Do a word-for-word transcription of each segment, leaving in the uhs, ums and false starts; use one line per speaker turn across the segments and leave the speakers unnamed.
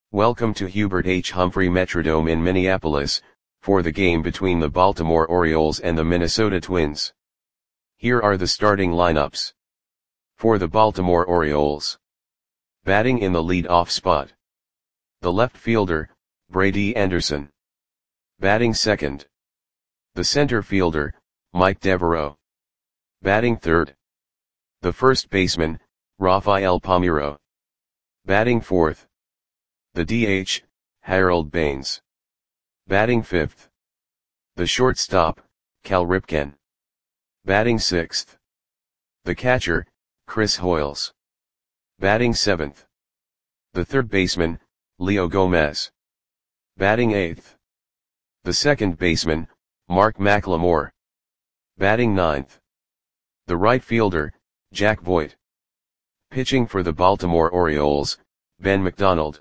Welcome to Hubert H. Humphrey Metrodome in Minneapolis, for the game between the Baltimore Orioles and the Minnesota Twins. Here are the starting lineups. For the Baltimore Orioles. Batting in the lead-off spot. The left fielder, Brady Anderson. Batting second. The center fielder, Mike Devereaux. Batting third. The first baseman, Rafael Palmeiro. Batting fourth. The D H, Harold Baines. Batting fifth. The shortstop, Cal Ripken. Batting sixth. The catcher, Chris Hoiles. Batting seventh. The third baseman, Leo Gomez. Batting eighth. The second baseman, Mark McLemore. Batting ninth. The right fielder, Jack Voigt. Pitching for the Baltimore Orioles, Ben McDonald.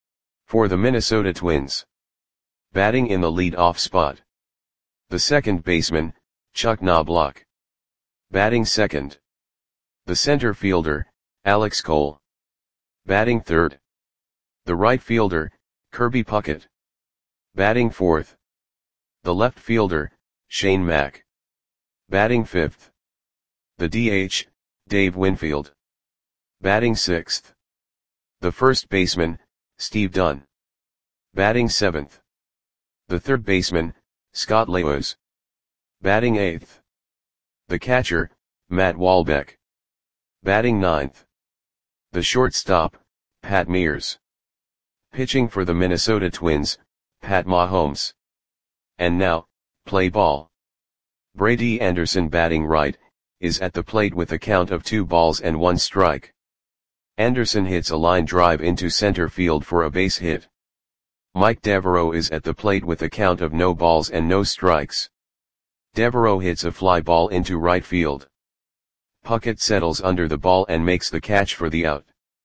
For the Minnesota Twins. Batting in the lead-off spot. The second baseman, Chuck Knobloch. Batting second. The center fielder, Alex Cole. Batting third. The right fielder, Kirby Puckett. Batting fourth. The left fielder, Shane Mack. Batting fifth. The D H, Dave Winfield. Batting sixth. The first baseman, Steve Dunn. Batting seventh. The third baseman, Scott Lewis. Batting eighth. The catcher, Matt Walbeck. Batting ninth. The shortstop, Pat Mears. Pitching for the Minnesota Twins, Pat Mahomes. And now, play ball. Brady Anderson batting right, is at the plate with a count of two balls and one strike. Anderson hits a line drive into center field for a base hit. Mike Devereaux is at the plate with a count of no balls and no strikes. Devereaux hits a fly ball into right field. Puckett settles under the ball and makes the catch for the out.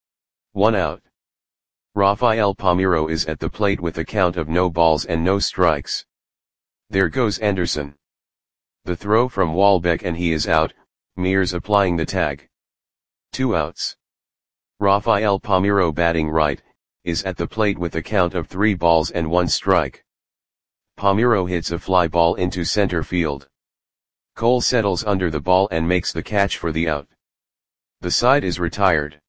One out. Rafael Palmeiro is at the plate with a count of no balls and no strikes. There goes Anderson. The throw from Walbeck and he is out, Mears applying the tag. Two outs. Rafael Palmeiro batting right, is at the plate with a count of three balls and one strike. Palmeiro hits a fly ball into center field. Cole settles under the ball and makes the catch for the out. The side is retired.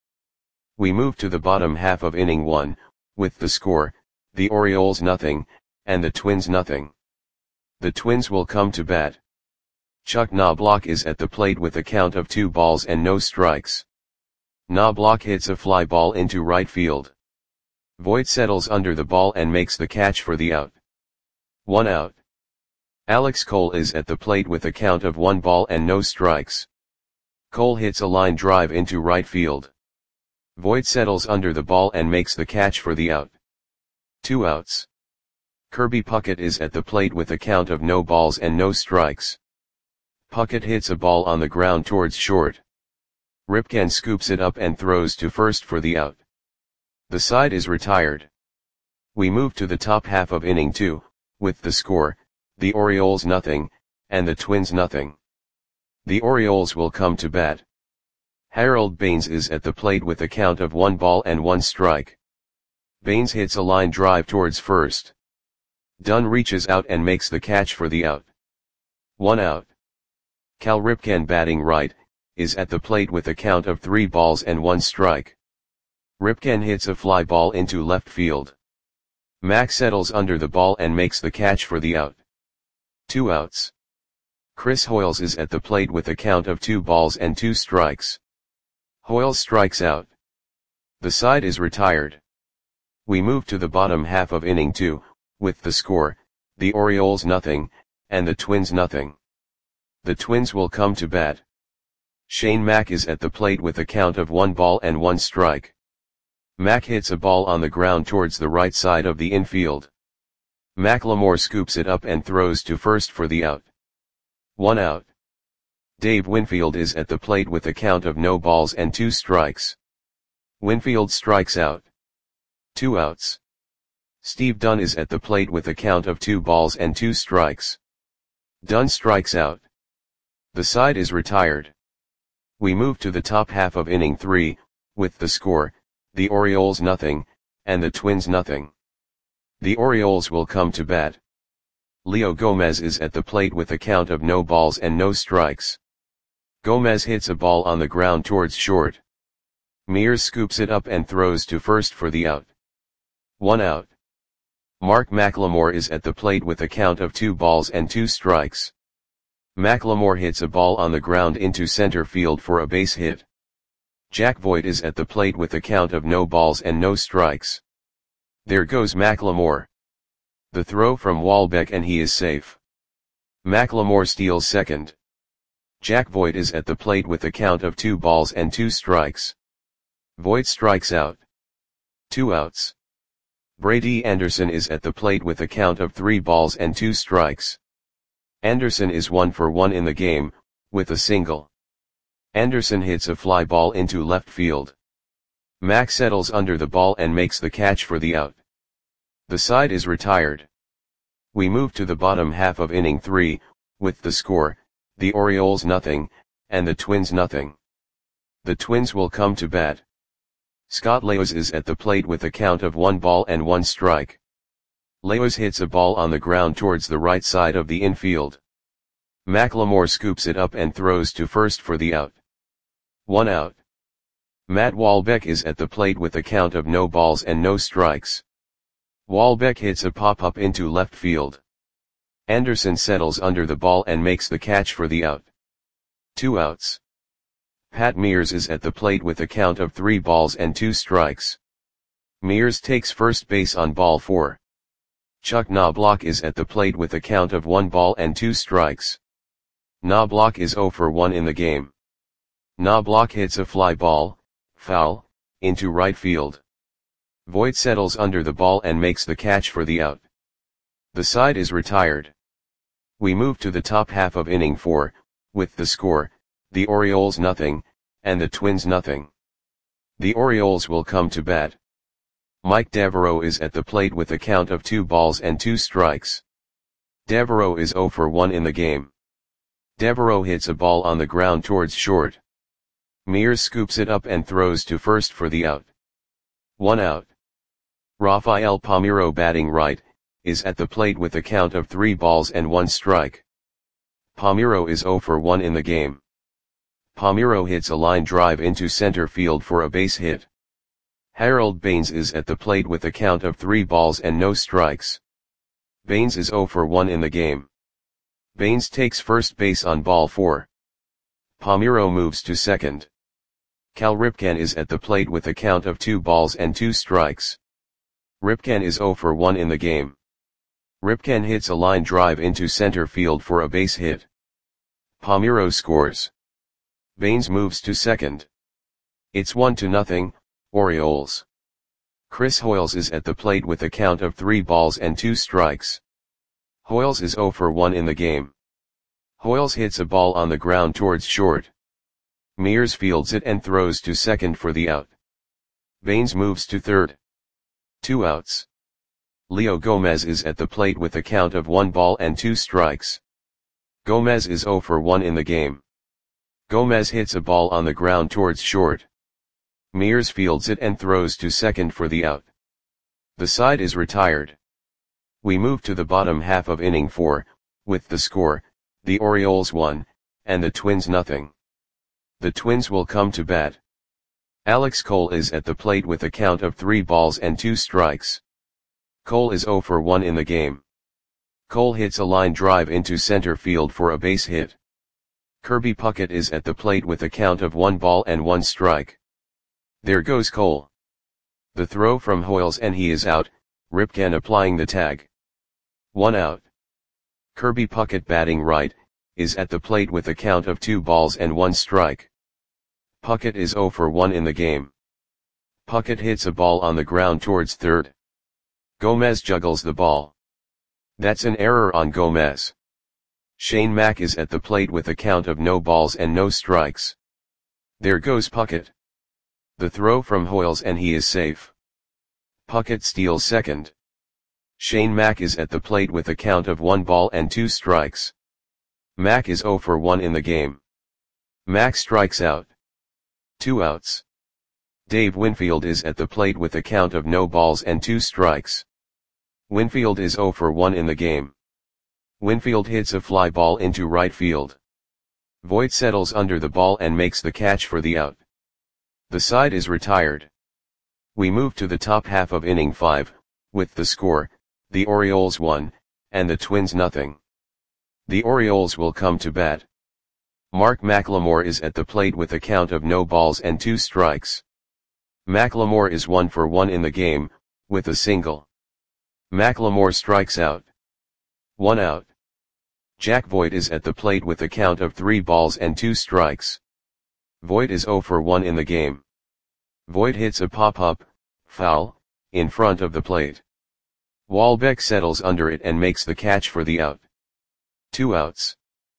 We move to the bottom half of inning one, with the score, the Orioles nothing, and the Twins nothing. The Twins will come to bat. Chuck Knobloch is at the plate with a count of two balls and no strikes. Knobloch hits a fly ball into right field. Voigt settles under the ball and makes the catch for the out. One out. Alex Cole is at the plate with a count of one ball and no strikes. Cole hits a line drive into right field. Voigt settles under the ball and makes the catch for the out. Two outs. Kirby Puckett is at the plate with a count of no balls and no strikes. Puckett hits a ball on the ground towards short. Ripken scoops it up and throws to first for the out. The side is retired. We move to the top half of inning two, with the score, the Orioles nothing, and the Twins nothing. The Orioles will come to bat. Harold Baines is at the plate with a count of one ball and one strike. Baines hits a line drive towards first. Dunn reaches out and makes the catch for the out. One out. Cal Ripken batting right, is at the plate with a count of three balls and one strike. Ripken hits a fly ball into left field. Mack settles under the ball and makes the catch for the out. Two outs. Chris Hoiles is at the plate with a count of two balls and two strikes. Hoiles strikes out. The side is retired. We move to the bottom half of inning two, with the score, the Orioles nothing, and the Twins nothing. The Twins will come to bat. Shane Mack is at the plate with a count of one ball and one strike. Mack hits a ball on the ground towards the right side of the infield. McLemore scoops it up and throws to first for the out. One out. Dave Winfield is at the plate with a count of no balls and two strikes. Winfield strikes out. Two outs. Steve Dunn is at the plate with a count of two balls and two strikes. Dunn strikes out. The side is retired. We move to the top half of inning three, with the score, the Orioles nothing, and the Twins nothing. The Orioles will come to bat. Leo Gomez is at the plate with a count of no balls and no strikes. Gomez hits a ball on the ground towards short. Mears scoops it up and throws to first for the out. One out. Mark McLemore is at the plate with a count of two balls and two strikes. McLemore hits a ball on the ground into center field for a base hit. Jack Voigt is at the plate with a count of no balls and no strikes. There goes McLemore. The throw from Walbeck and he is safe. McLemore steals second. Jack Voigt is at the plate with a count of two balls and two strikes. Voigt strikes out. Two outs. Brady Anderson is at the plate with a count of three balls and two strikes. Anderson is one for one in the game, with a single. Anderson hits a fly ball into left field. Mack settles under the ball and makes the catch for the out. The side is retired. We move to the bottom half of inning three, with the score, the Orioles nothing, and the Twins nothing. The Twins will come to bat. Scott Leos is at the plate with a count of one ball and one strike. Leos hits a ball on the ground towards the right side of the infield. McLemore scoops it up and throws to first for the out. One out. Matt Walbeck is at the plate with a count of no balls and no strikes. Walbeck hits a pop-up into left field. Anderson settles under the ball and makes the catch for the out. Two outs. Pat Mears is at the plate with a count of three balls and two strikes. Mears takes first base on ball four. Chuck Knobloch is at the plate with a count of one ball and two strikes. Knobloch is zero for one in the game. Knobloch hits a fly ball, foul, into right field. Voigt settles under the ball and makes the catch for the out. The side is retired. We move to the top half of inning four, with the score, the Orioles nothing, and the Twins nothing. The Orioles will come to bat. Mike Devereaux is at the plate with a count of two balls and two strikes. Devereaux is zero for one in the game. Devereaux hits a ball on the ground towards short. Mears scoops it up and throws to first for the out. One out. Rafael Palmeiro, batting right, is at the plate with a count of three balls and one strike. Palmeiro is zero for one in the game. Palmeiro hits a line drive into center field for a base hit. Harold Baines is at the plate with a count of three balls and no strikes. Baines is zero for one in the game. Baines takes first base on ball four. Palmeiro moves to second. Cal Ripken is at the plate with a count of two balls and two strikes. Ripken is zero for one in the game. Ripken hits a line drive into center field for a base hit. Palmeiro scores. Baines moves to second. It's one to nothing, Orioles. Chris Hoiles is at the plate with a count of three balls and two strikes. Hoiles is zero for one in the game. Hoiles hits a ball on the ground towards short. Mears fields it and throws to second for the out. Baines moves to third. Two outs. Leo Gomez is at the plate with a count of one ball and two strikes. Gomez is zero for one in the game. Gomez hits a ball on the ground towards short. Mears fields it and throws to second for the out. The side is retired. We move to the bottom half of inning four, with the score, the Orioles one, and the Twins nothing. The Twins will come to bat. Alex Cole is at the plate with a count of three balls and two strikes. Cole is zero for one in the game. Cole hits a line drive into center field for a base hit. Kirby Puckett is at the plate with a count of one ball and one strike. There goes Cole. The throw from Hoiles and he is out, Ripken applying the tag. One out. Kirby Puckett, batting right, is at the plate with a count of two balls and one strike. Puckett is zero for one in the game. Puckett hits a ball on the ground towards third. Gomez juggles the ball. That's an error on Gomez. Shane Mack is at the plate with a count of no balls and no strikes. There goes Puckett. The throw from Hoiles and he is safe. Puckett steals second. Shane Mack is at the plate with a count of one ball and two strikes. Mack is zero for one in the game. Mack strikes out. Two outs. Dave Winfield is at the plate with a count of no balls and two strikes. Winfield is zero for one in the game. Winfield hits a fly ball into right field. Voit settles under the ball and makes the catch for the out. The side is retired. We move to the top half of inning five, with the score, the Orioles one, and the Twins nothing. The Orioles will come to bat. Mark McLemore is at the plate with a count of no balls and two strikes. McLemore is one for one in the game, with a single. McLemore strikes out. One out. Jack Voit is at the plate with a count of three balls and two strikes. Voit is zero for one in the game. Voit hits a pop-up, foul, in front of the plate. Walbeck settles under it and makes the catch for the out. Two outs.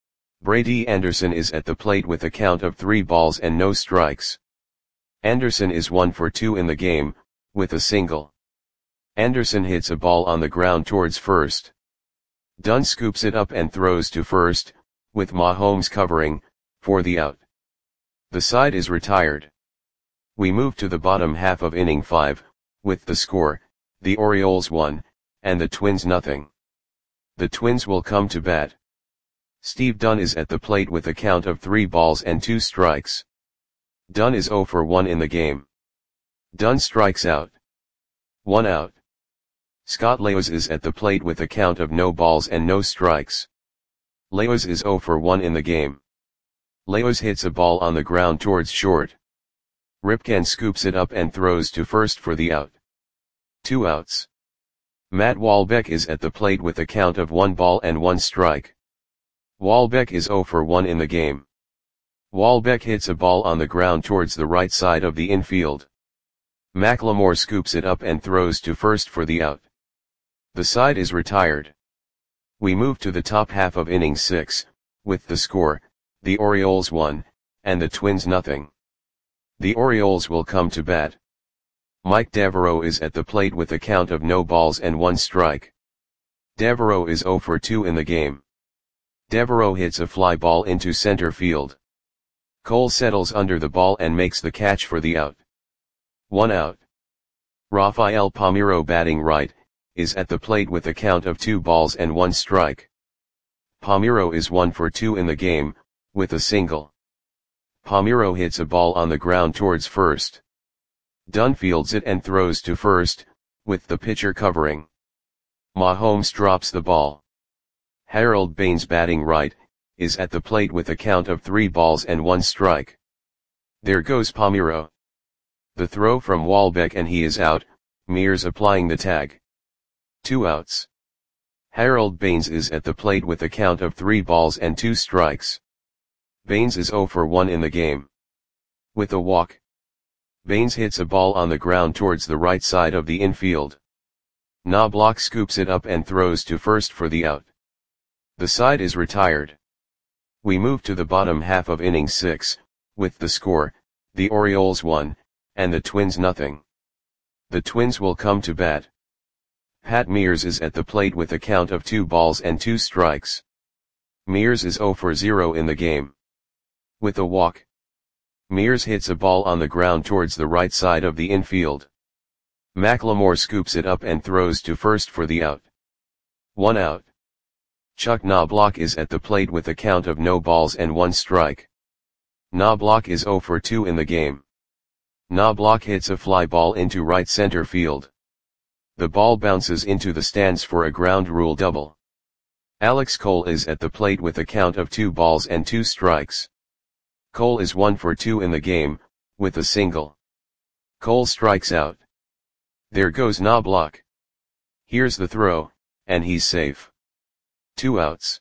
Brady Anderson is at the plate with a count of three balls and no strikes. Anderson is one for two in the game, with a single. Anderson hits a ball on the ground towards first. Dunn scoops it up and throws to first, with Mahomes covering, for the out. The side is retired. We move to the bottom half of inning five, with the score, the Orioles one, and the Twins nothing. The Twins will come to bat. Steve Dunn is at the plate with a count of three balls and two strikes. Dunn is zero for one in the game. Dunn strikes out. One out. Scott Leos is at the plate with a count of no balls and no strikes. Leos is zero for one in the game. Leos hits a ball on the ground towards short. Ripken scoops it up and throws to first for the out. Two outs. Matt Walbeck is at the plate with a count of one ball and one strike. Walbeck is zero for one in the game. Walbeck hits a ball on the ground towards the right side of the infield. McLemore scoops it up and throws to first for the out. The side is retired. We move to the top half of inning six, with the score, the Orioles one, and the Twins nothing. The Orioles will come to bat. Mike Devereaux is at the plate with a count of no balls and one strike. Devereaux is zero for two in the game. Devereaux hits a fly ball into center field. Cole settles under the ball and makes the catch for the out. One out. Rafael Palmeiro, batting right, is at the plate with a count of two balls and one strike. Palmeiro is one for two in the game, with a single. Palmeiro hits a ball on the ground towards first. Dunn fields it and throws to first, with the pitcher covering. Mahomes drops the ball. Harold Baines, batting right, is at the plate with a count of three balls and one strike. There goes Palmeiro. The throw from Walbeck and he is out, Mears applying the tag. Two outs. Harold Baines is at the plate with a count of three balls and two strikes. Baines is zero for one in the game. With a walk. Baines hits a ball on the ground towards the right side of the infield. Knobloch scoops it up and throws to first for the out. The side is retired. We move to the bottom half of inning six, with the score, the Orioles one, and the Twins nothing. The Twins will come to bat. Pat Mears is at the plate with a count of two balls and two strikes. Mears is zero for zero in the game. With a walk. Mears hits a ball on the ground towards the right side of the infield. McLemore scoops it up and throws to first for the out. One out. Chuck Knobloch is at the plate with a count of no balls and one strike. Knobloch is zero for two in the game. Knobloch hits a fly ball into right center field. The ball bounces into the stands for a ground rule double. Alex Cole is at the plate with a count of two balls and two strikes. Cole is one for two in the game, with a single. Cole strikes out. There goes Knobloch. Here's the throw, and he's safe. Two outs.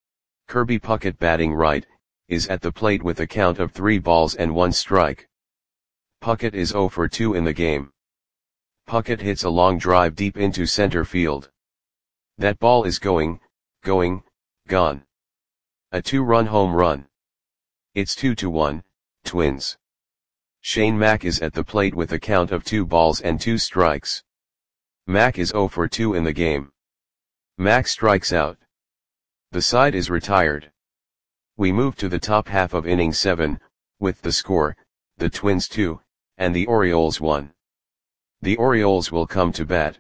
Kirby Puckett, batting right, is at the plate with a count of three balls and one strike. Puckett is zero for two in the game. Puckett hits a long drive deep into center field. That ball is going, going, gone. A two-run home run. It's two to one, Twins. Shane Mack is at the plate with a count of two balls and two strikes. Mack is zero for two in the game. Mack strikes out. The side is retired. We move to the top half of inning seven, with the score, the Twins two, and the Orioles one. The Orioles will come to bat.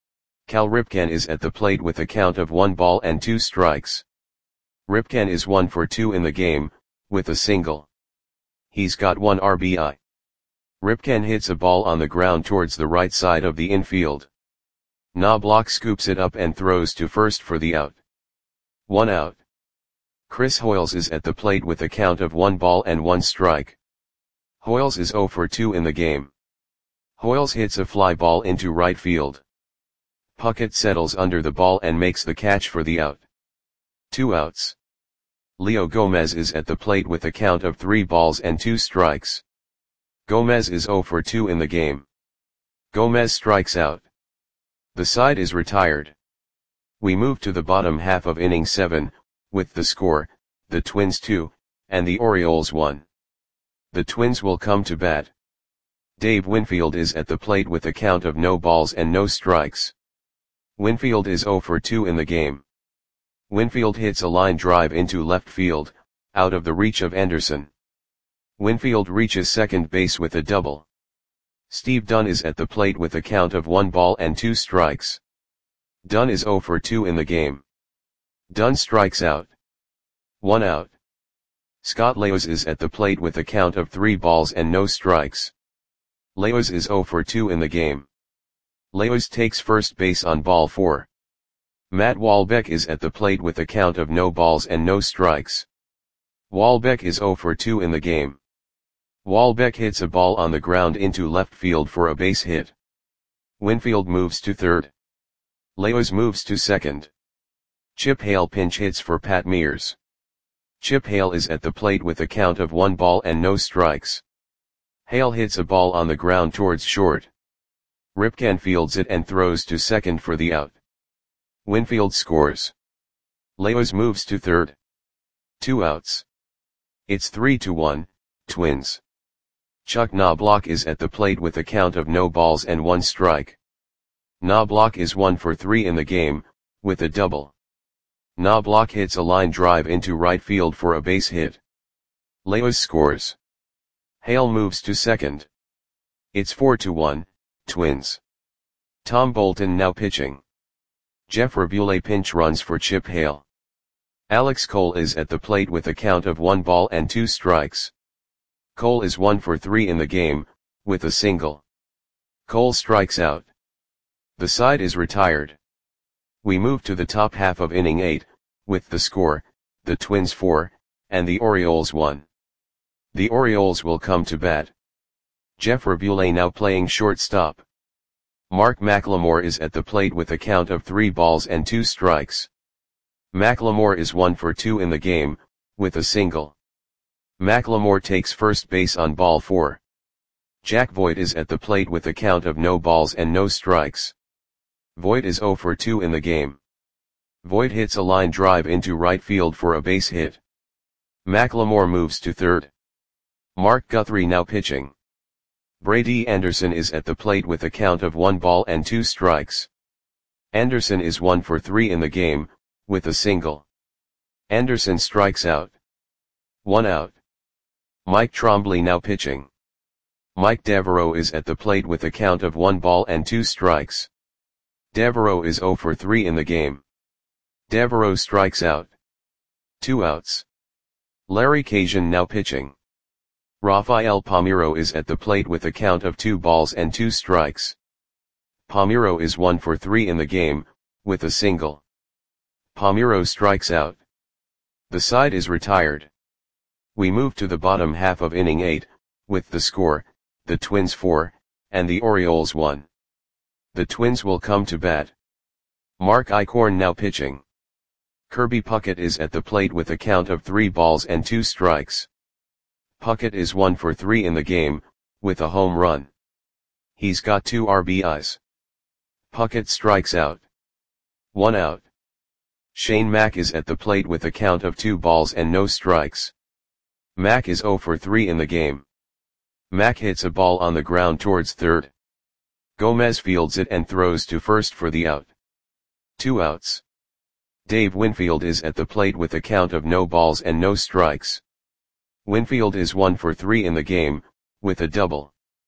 Cal Ripken is at the plate with a count of one ball and two strikes. Ripken is one for two in the game, with a single. He's got one R B I. Ripken hits a ball on the ground towards the right side of the infield. Knobloch scoops it up and throws to first for the out. One out. Chris Hoiles is at the plate with a count of one ball and one strike. Hoiles is zero for two in the game. Hoiles hits a fly ball into right field. Puckett settles under the ball and makes the catch for the out. Two outs. Leo Gomez is at the plate with a count of three balls and two strikes. Gomez is zero for two in the game. Gomez strikes out. The side is retired. We move to the bottom half of inning seven, with the score, the Twins two, and the Orioles one. The Twins will come to bat. Dave Winfield is at the plate with a count of no balls and no strikes. Winfield is zero for two in the game. Winfield hits a line drive into left field, out of the reach of Anderson. Winfield reaches second base with a double. Steve Dunn is at the plate with a count of one ball and two strikes. Dunn is zero for two in the game. Dunn strikes out. One out. Scott Leos is at the plate with a count of three balls and no strikes. Leos is zero for two in the game. Leos takes first base on ball four. Matt Walbeck is at the plate with a count of no balls and no strikes. Walbeck is zero for two in the game. Walbeck hits a ball on the ground into left field for a base hit. Winfield moves to third. Leos moves to second. Chip Hale pinch hits for Pat Mears. Chip Hale is at the plate with a count of one ball and no strikes. Hale hits a ball on the ground towards short. Ripken fields it and throws to second for the out. Winfield scores. Leos moves to third. Two outs. It's three to one, Twins. Chuck Knobloch is at the plate with a count of no balls and one strike. Knobloch is one for three in the game, with a double. Knobloch hits a line drive into right field for a base hit. Leos scores. Hale moves to second. It's four to one, Twins. Tom Bolton now pitching. Jeff Rabule pinch runs for Chip Hale. Alex Cole is at the plate with a count of one ball and two strikes. Cole is one for three in the game, with a single. Cole strikes out. The side is retired. We move to the top half of inning eight, with the score, the Twins four, and the Orioles one. The Orioles will come to bat. Jeff Rabule now playing shortstop. Mark McLemore is at the plate with a count of three balls and two strikes. McLemore is one for two in the game, with a single. McLemore takes first base on ball four. Jack Voigt is at the plate with a count of no balls and no strikes. Voigt is zero for two in the game. Voigt hits a line drive into right field for a base hit. McLemore moves to third. Mark Guthrie now pitching. Brady Anderson is at the plate with a count of one ball and two strikes. Anderson is one for three in the game, with a single. Anderson strikes out. One out. Mike Trombley now pitching. Mike Devereaux is at the plate with a count of one ball and two strikes. Devereaux is zero for three in the game. Devereaux strikes out. Two outs. Larry Cajuan now pitching. Rafael Palmeiro is at the plate with a count of two balls and two strikes. Palmeiro is one for three in the game, with a single. Palmeiro strikes out. The side is retired. We move to the bottom half of inning eight, with the score, the Twins four, and the Orioles one. The Twins will come to bat. Mark Eichhorn now pitching. Kirby Puckett is at the plate with a count of three balls and two strikes. Puckett is one for three in the game, with a home run. He's got two R B Is. Puckett strikes out. One out. Shane Mack is at the plate with a count of two balls and no strikes. Mack is zero for three in the game. Mack hits a ball on the ground towards third. Gomez fields it and throws to first for the out. Two outs. Dave Winfield is at the plate with a count of no balls and no strikes. Winfield is one for three in the game, with a double.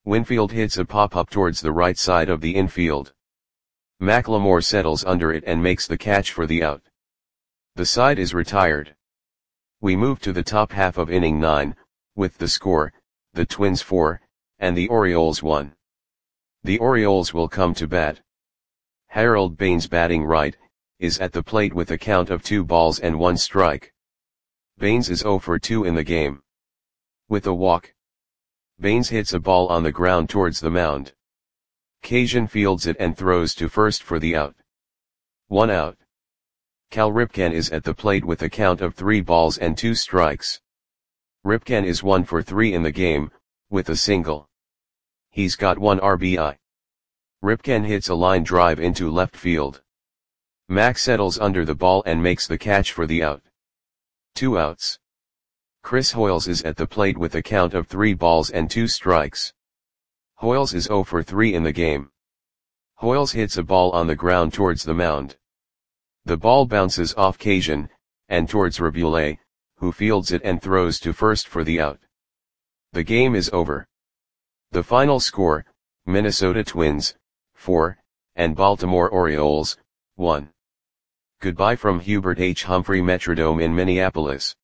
Winfield hits a pop-up towards the right side of the infield. McLemore settles under it and makes the catch for the out. The side is retired. We move to the top half of inning nine, with the score, the Twins four, and the Orioles one. The Orioles will come to bat. Harold Baines, batting right, is at the plate with a count of two balls and one strike. Baines is oh for two in the game. With a walk, Baines hits a ball on the ground towards the mound. Cation fields it and throws to first for the out. One out. Cal Ripken is at the plate with a count of three balls and two strikes. Ripken is one for three in the game, with a single. He's got one R B I. Ripken hits a line drive into left field. Mac settles under the ball and makes the catch for the out. Two outs. Chris Hoiles is at the plate with a count of three balls and two strikes. Hoiles is oh for three in the game. Hoiles hits a ball on the ground towards the mound. The ball bounces off Cation, and towards Rabulais, who fields it and throws to first for the out. The game is over. The final score, Minnesota Twins, four, and Baltimore Orioles, one. Goodbye from Hubert H. Humphrey Metrodome in Minneapolis.